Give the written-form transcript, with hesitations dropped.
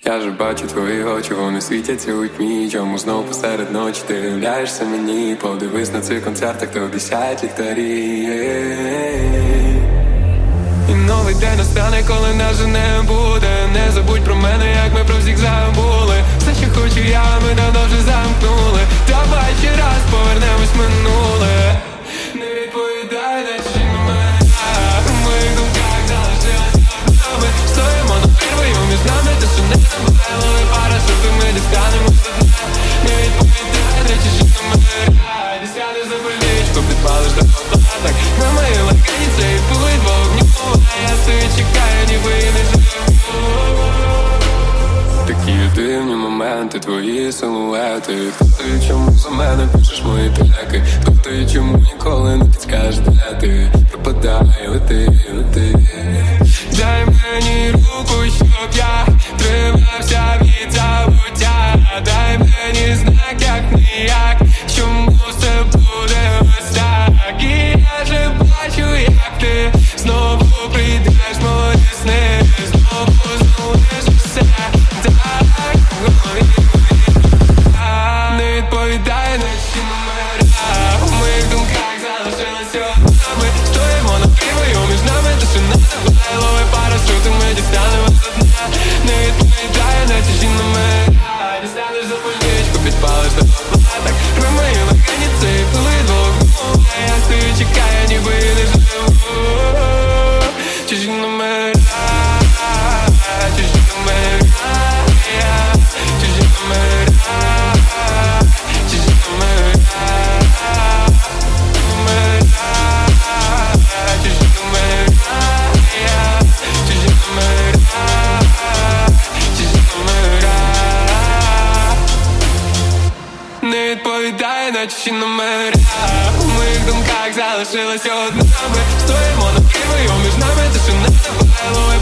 Я ж бачу твої очі, вони світяться у тьмі. Чому знов посеред ночі ти являєшся мені? Подивись на цих концертах, то 10 ліхтарі. І новий день настане, коли нас вже не буде. Не забудь про мене, як ми про всіх забули. Все, що хочу я, ми давно вже замкнули. Давай ще раз повернемось в минуле. Не відповідай на чи номера. У моїх думках залишилось нами. Стоїмо на первою між нами, те, що не забували парашути, ми дістанемо до дна. Не відповідай на чи номера. Десятий за больничку, підпалиш до оплаток. На моїй лаканіці і пулить вогню. Я стою, чекаю, ніби і не живу. Такі дивні моменти, твої силуети. Хто ти, чому за мене пишеш мої треки? Хто ти, чому ніколи не підскажеш, де ти? Пропадай, лети, лети. Дай мені руку, щоб я тримався від забуття. Дай мені знак, як ніяк, чому все буде ось так. І я же бачу, як ти знову прийдеш в мої сни. Знову зновиш все так. Не відповідай на всі номера. У моїх думках залишилося однами. Стоїмо на прямою між нами, те, що не забуває лови парашути, ми дістанемо до дна. Не відповідай на ці номера. Дістанеш за больничку, підпалиш до оплаток. На моїй лаканіці пилить вогню. Я стою, чекаю, ніби і не живу. Чужі номера, чужі номера. Чужі номера, чужі номера. Номера, чужі номера. Чужі номера, чужі номера. Не відповідає на чужі номера. У моїх думках залишилося однами. Стоїмо на прямою між нами, те, що не забуває лови